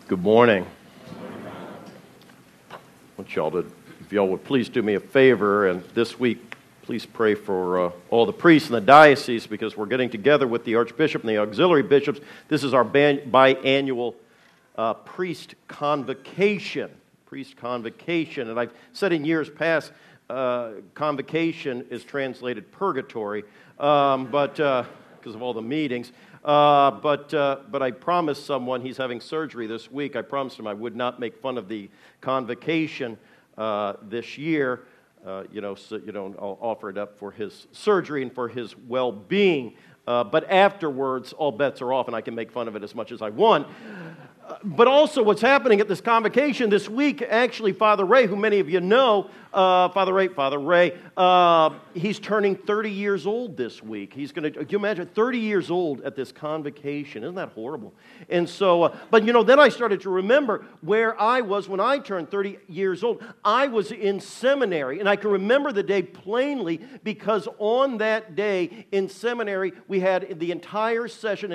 Good morning. I want y'all to, if y'all would please do me a favor, and this week, please pray for all the priests in the diocese, because we're getting together with the Archbishop and the auxiliary bishops. This is our biannual priest convocation. And I've said in years past, convocation is translated purgatory, but because of all the meetings. But I promised someone, he's having surgery this week, I promised him I would not make fun of the convocation this year. I'll offer it up for his surgery and for his well-being. But afterwards, all bets are off, and I can make fun of it as much as I want. But also what's happening at this convocation this week, actually, Father Ray, who many of you know, Father Ray, he's turning 30 years old this week. He's going to, can you imagine, 30 years old at this convocation? Isn't that horrible? And so, then I started to remember where I was when I turned 30 years old. I was in seminary, and I can remember the day plainly because on that day in seminary, we had an entire session,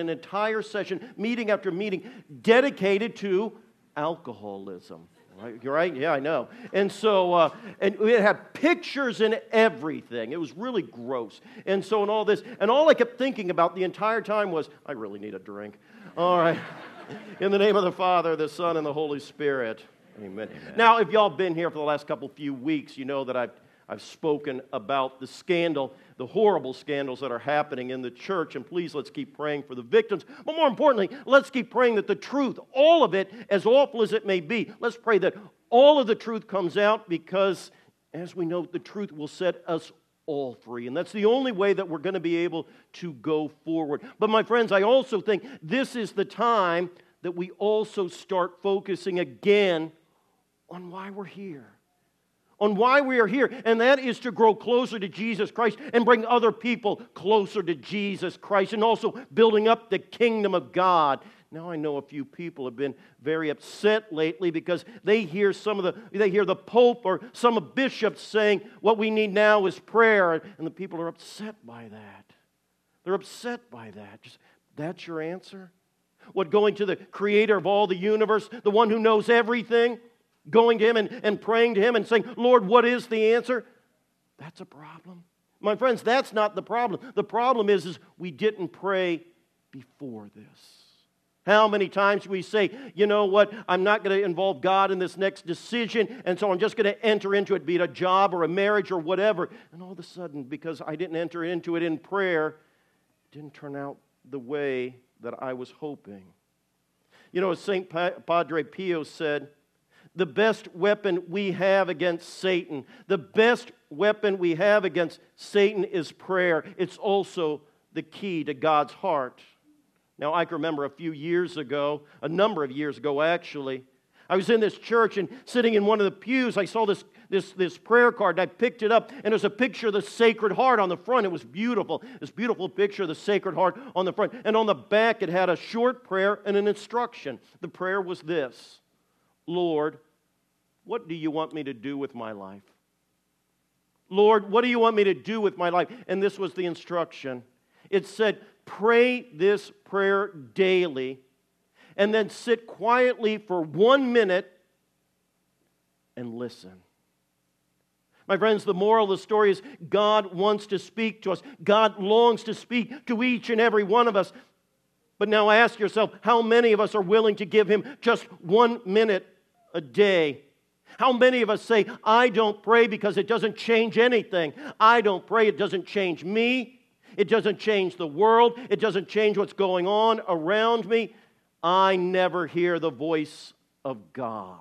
meeting after meeting, dedicated to alcoholism. You're right? Yeah, I know. And so, and it had pictures and everything. It was really gross. And so, and all this, and all I kept thinking about the entire time was, I really need a drink. All right. In the name of the Father, the Son, and the Holy Spirit. Amen. Now, if y'all been here for the last few weeks, you know that I've spoken about the scandal, the horrible scandals that are happening in the church, and please let's keep praying for the victims. But more importantly, let's keep praying that the truth, all of it, as awful as it may be, let's pray that all of the truth comes out, because as we know, the truth will set us all free. And that's the only way that we're going to be able to go forward. But my friends, I also think this is the time that we also start focusing again on why we're here. On why we are here, and that is to grow closer to Jesus Christ and bring other people closer to Jesus Christ, and also building up the kingdom of God. Now, I know a few people have been very upset lately because they hear the Pope or some bishops saying what we need now is prayer, and the people are upset by that. They're upset by that. That's your answer? What, going to the Creator of all the universe, the one who knows everything? Going to Him and praying to Him and saying, Lord, what is the answer? That's a problem. My friends, that's not the problem. The problem is we didn't pray before this. How many times we say, you know what, I'm not going to involve God in this next decision, and so I'm just going to enter into it, be it a job or a marriage or whatever. And all of a sudden, because I didn't enter into it in prayer, it didn't turn out the way that I was hoping. You know, as St. Padre Pio said, the best weapon we have against Satan, is prayer. It's also the key to God's heart. Now, I can remember a number of years ago actually, I was in this church and sitting in one of the pews, I saw this prayer card, and I picked it up, and there's a picture of the Sacred Heart on the front. It was beautiful, this beautiful picture of the Sacred Heart on the front. And on the back, it had a short prayer and an instruction. The prayer was this: Lord, what do you want me to do with my life? Lord, what do you want me to do with my life? And this was the instruction. It said, pray this prayer daily, and then sit quietly for 1 minute and listen. My friends, the moral of the story is God wants to speak to us. God longs to speak to each and every one of us. But now ask yourself, how many of us are willing to give Him just 1 minute a day? How many of us say, I don't pray because it doesn't change anything. I don't pray, it doesn't change me. It doesn't change the world. It doesn't change what's going on around me. I never hear the voice of God.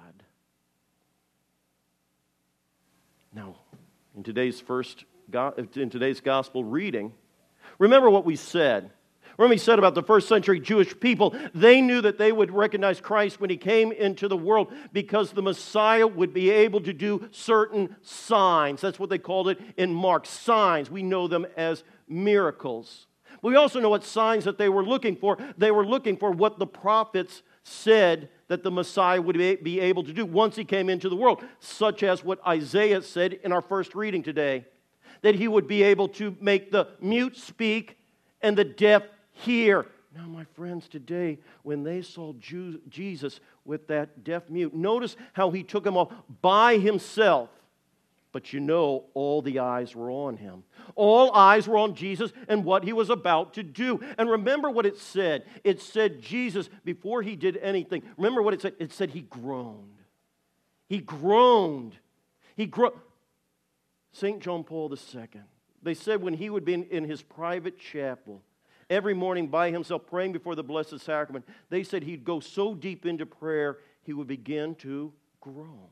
Now, in today's gospel reading, remember what we said. Remember, he said about the first century Jewish people, they knew that they would recognize Christ when He came into the world because the Messiah would be able to do certain signs. That's what they called it in Mark, signs. We know them as miracles. We also know what signs that they were looking for. They were looking for what the prophets said that the Messiah would be able to do once He came into the world, such as what Isaiah said in our first reading today, that He would be able to make the mute speak and the deaf hear. Now, my friends, today, when they saw Jesus with that deaf mute, notice how he took him off by himself. But you know, all the eyes were on him. All eyes were on Jesus and what he was about to do. And remember what it said. It said Jesus, before he did anything, remember what it said? It said he groaned. He groaned. He groaned. St. John Paul II, they said when he would be in his private chapel, every morning by himself praying before the Blessed Sacrament, they said he'd go so deep into prayer, he would begin to groan.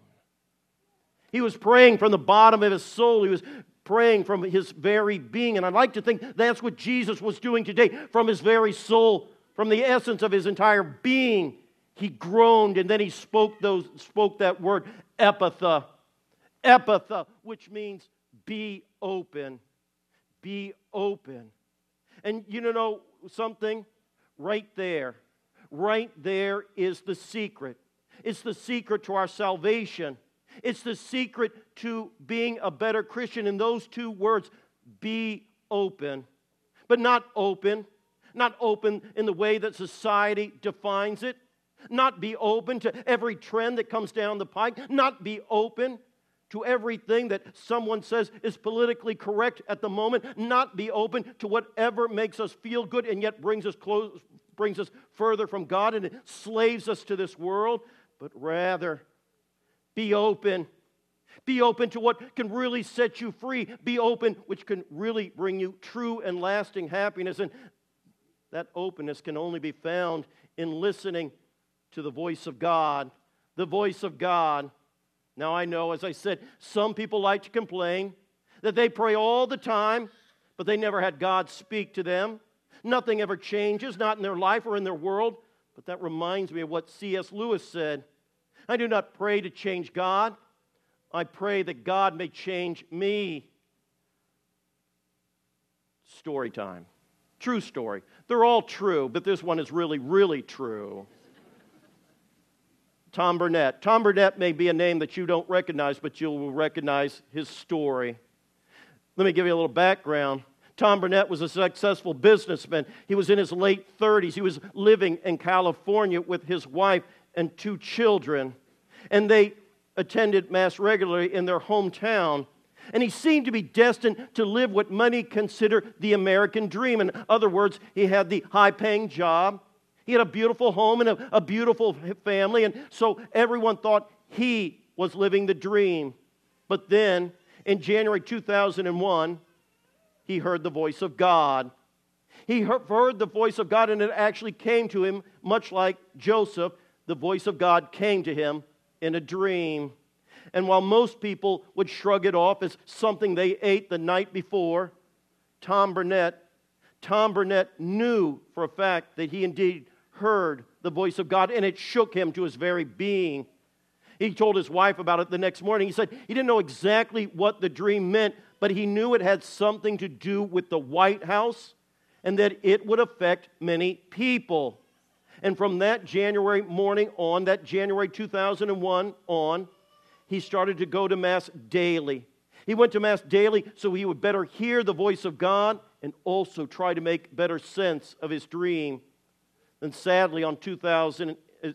He was praying from the bottom of his soul. He was praying from his very being. And I'd like to think that's what Jesus was doing today. From his very soul, from the essence of his entire being, he groaned, and then he spoke that word, epitha. Epitha, which means be open. Be open. And you know something? Right there is the secret. It's the secret to our salvation. It's the secret to being a better Christian in those two words, be open. But not open in the way that society defines it. Not be open to every trend that comes down the pike. Not be open to everything that someone says is politically correct at the moment. Not be open to whatever makes us feel good and yet brings us further from God and enslaves us to this world. But rather, be open. Be open to what can really set you free. Be open, which can really bring you true and lasting happiness. And that openness can only be found in listening to the voice of God. The voice of God. Now I know, as I said, some people like to complain that they pray all the time, but they never had God speak to them. Nothing ever changes, not in their life or in their world. But that reminds me of what C.S. Lewis said. I do not pray to change God. I pray that God may change me. Story time. True story. They're all true, but this one is really, really true. Tom Burnett. Tom Burnett may be a name that you don't recognize, but you will recognize his story. Let me give you a little background. Tom Burnett was a successful businessman. He was in his late 30s. He was living in California with his wife and 2 children. And they attended Mass regularly in their hometown. And he seemed to be destined to live what many consider the American dream. In other words, he had the high-paying job. He had a beautiful home and a beautiful family. And so everyone thought he was living the dream. But then, in January 2001, he heard the voice of God. He heard the voice of God, and it actually came to him, much like Joseph. The voice of God came to him in a dream. And while most people would shrug it off as something they ate the night before, Tom Burnett knew for a fact that he indeed heard the voice of God, and it shook him to his very being. He told his wife about it the next morning. He said he didn't know exactly what the dream meant, but he knew it had something to do with the White House and that it would affect many people. And from that January morning on, that January 2001 on, he started to go to Mass daily. He went to Mass daily so he would better hear the voice of God and also try to make better sense of his dream. And sadly, on September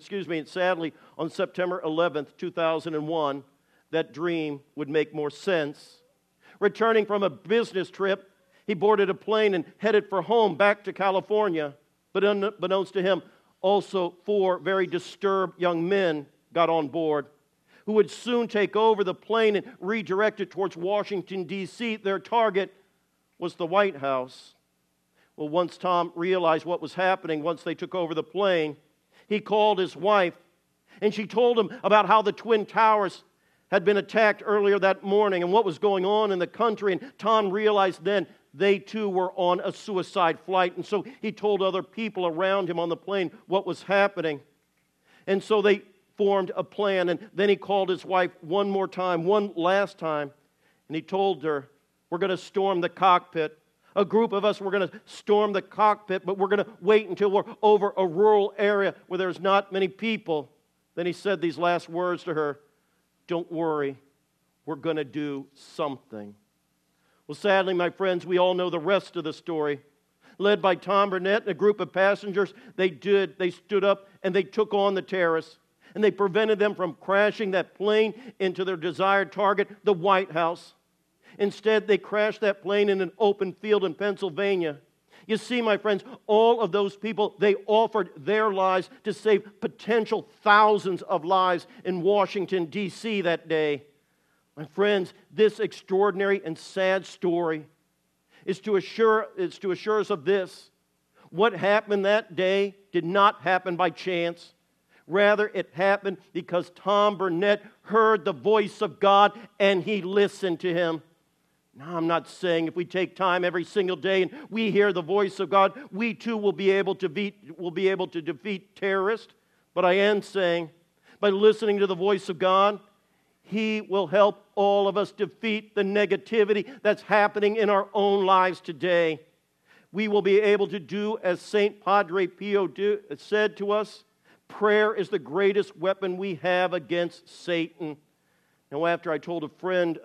11th, 2001, that dream would make more sense. Returning from a business trip, he boarded a plane and headed for home back to California. But unbeknownst to him, also 4 very disturbed young men got on board who would soon take over the plane and redirect it towards Washington, D.C. Their target was the White House. Well, once Tom realized what was happening, once they took over the plane, he called his wife, and she told him about how the Twin Towers had been attacked earlier that morning and what was going on in the country. And Tom realized then they too were on a suicide flight. And so he told other people around him on the plane what was happening. And so they formed a plan. And then he called his wife one last time. And he told her, we're going to storm the cockpit. A group of us, we're going to storm the cockpit, but we're going to wait until we're over a rural area where there's not many people. Then he said these last words to her, don't worry, we're going to do something. Well, sadly, my friends, we all know the rest of the story. led by Tom Burnett and a group of passengers, they stood up and they took on the terrorists. And they prevented them from crashing that plane into their desired target, the White House. Instead, they crashed that plane in an open field in Pennsylvania. You see, my friends, all of those people, they offered their lives to save potential thousands of lives in Washington, D.C. that day. My friends, this extraordinary and sad story is to assure us of this. What happened that day did not happen by chance. Rather, it happened because Tom Burnett heard the voice of God and he listened to him. Now, I'm not saying if we take time every single day and we hear the voice of God, we too will be able to defeat terrorists. But I am saying, by listening to the voice of God, He will help all of us defeat the negativity that's happening in our own lives today. We will be able to do as St. Padre Pio said to us, prayer is the greatest weapon we have against Satan. Now, after I told a friend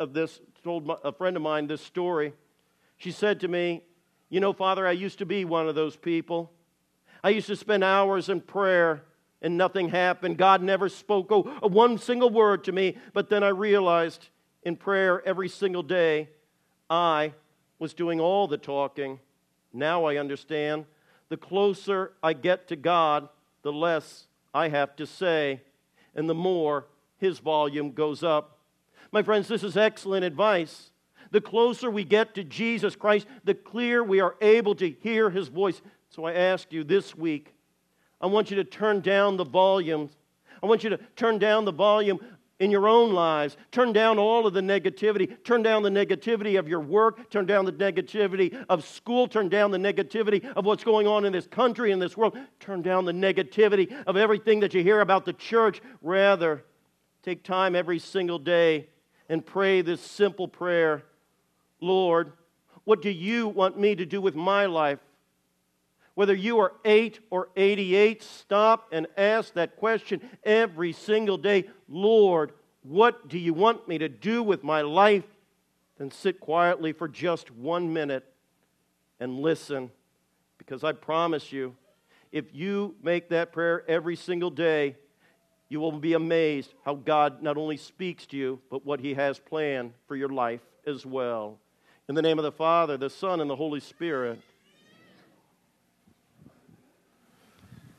of mine this story, she said to me, "You know, Father, I used to be one of those people. I used to spend hours in prayer and nothing happened. God never spoke one single word to me. But then I realized in prayer every single day, I was doing all the talking. Now I understand. The closer I get to God, the less I have to say, and the more His volume goes up." My friends, this is excellent advice. The closer we get to Jesus Christ, the clearer we are able to hear His voice. So I ask you this week, I want you to turn down the volume. I want you to turn down the volume in your own lives. Turn down all of the negativity. Turn down the negativity of your work. Turn down the negativity of school. Turn down the negativity of what's going on in this country, in this world. Turn down the negativity of everything that you hear about the church. Rather, take time every single day and pray this simple prayer. Lord, what do you want me to do with my life? Whether you are 8 or 88, stop and ask that question every single day. Lord, what do you want me to do with my life? Then sit quietly for just 1 minute and listen. Because I promise you, if you make that prayer every single day, you will be amazed how God not only speaks to you, but what He has planned for your life as well. In the name of the Father, the Son, and the Holy Spirit.